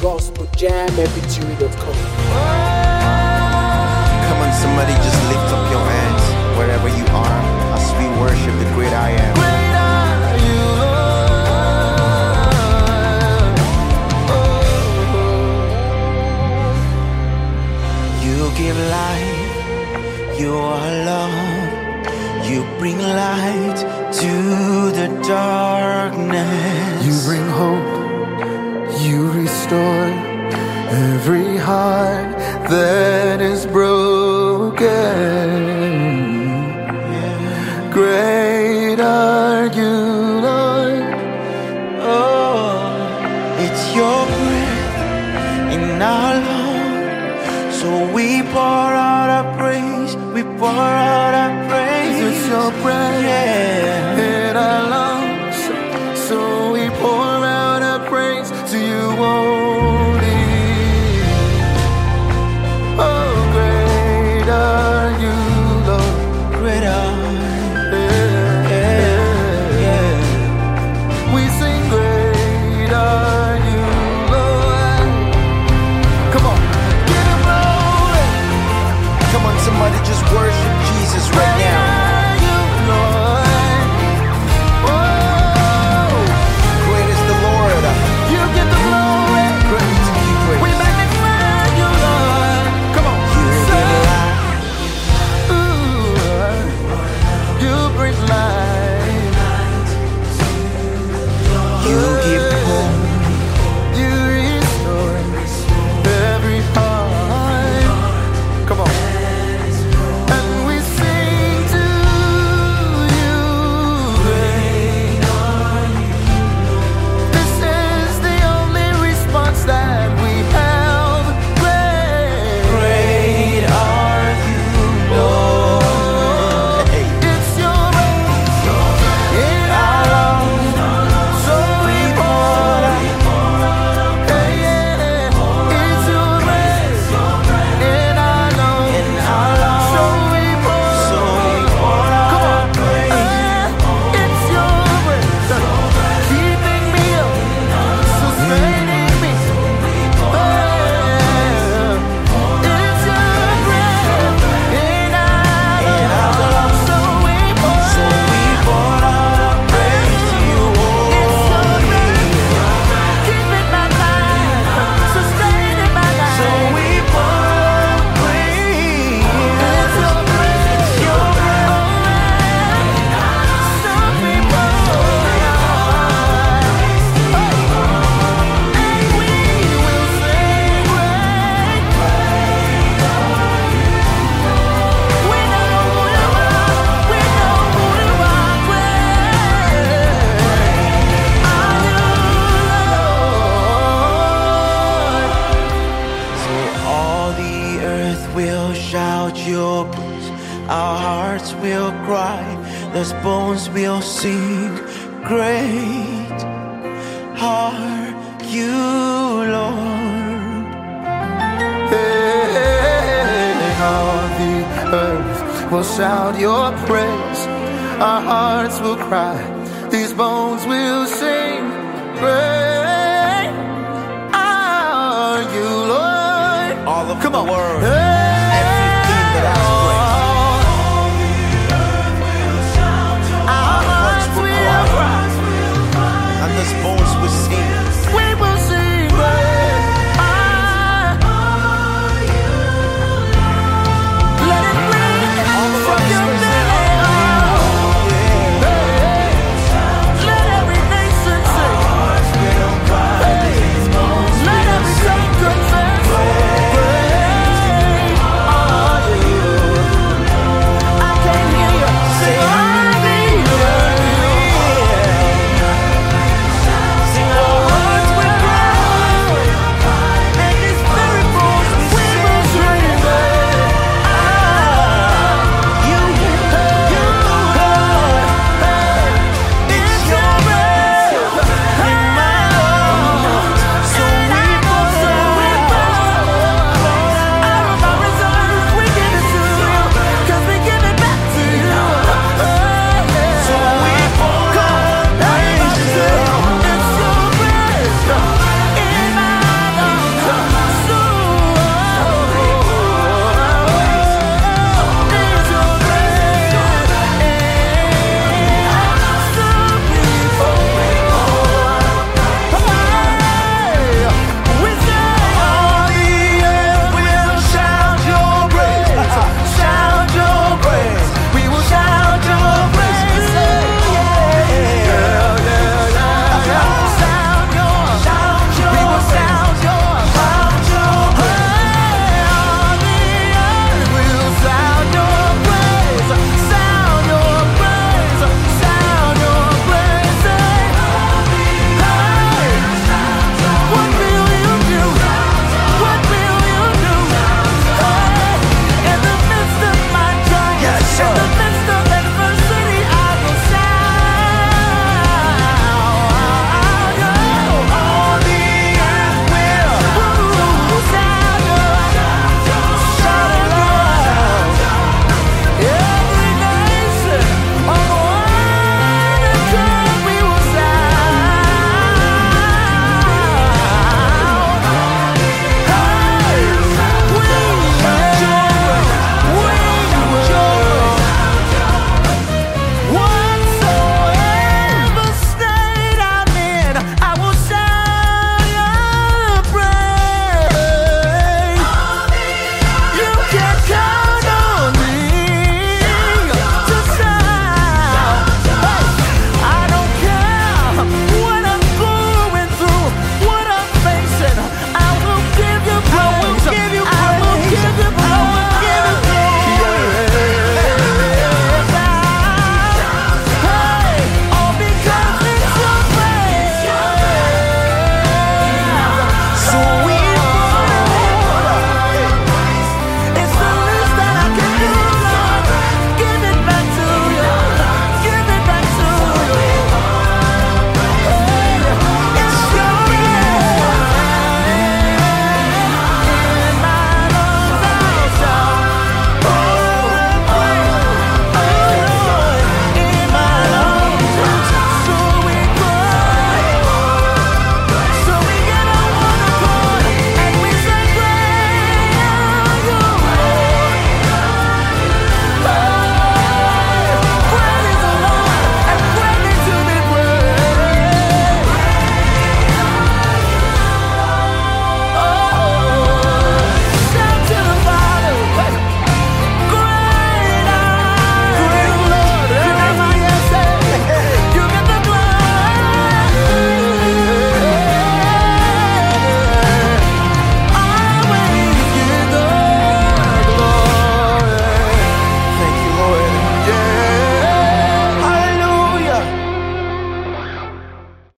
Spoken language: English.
gospeljamfb.com. Come on, somebody, just lift up your hands wherever you are as we worship the great I am. Great are you, Lord. You give life, you are love, you bring light to the darkness. You bring hope, you restore every heart that is broken. Great are you, Lord. Oh, it's your breath in our lungs, so we pour out our praise. We pour out our praise. It's your breath, yeah, in our lungs, so we pour out our praise to you only. Oh, great are you, Lord. great are We sing great are you, Lord. Come on, give him glory. Come on, somebody, just worship Jesus right Great now. are you, Lord. Oh, Great is the Lord. you get the glory. Great to be praised. We magnify you, Lord. Come on, You say, give life. ooh, you bring life. You give hope. You restore every heart. Come on. And we sing to you. Great are you. This is the only response that we have. great are you, Lord. Hey. It's your grace in our lungs, so we pour out. Hey, yeah. It's your grace in our lungs, so we pour. So we pour out our praise. It's your grace keeping me up, sustaining me. It's your breath in our lungs, so we pour. So we pour out our praise to you only. Keeping my life, sustaining my life. So we pour out praise. It's your breath, It's your breath. so we pour. And we will sing great. We know who you are. We know who you are. Great are you, Lord. So all the earth will shout your praise. Our hearts will cry. The bones will sing. Great are you, Lord. Hey, all the earth will shout your praise. Our hearts will cry. These bones will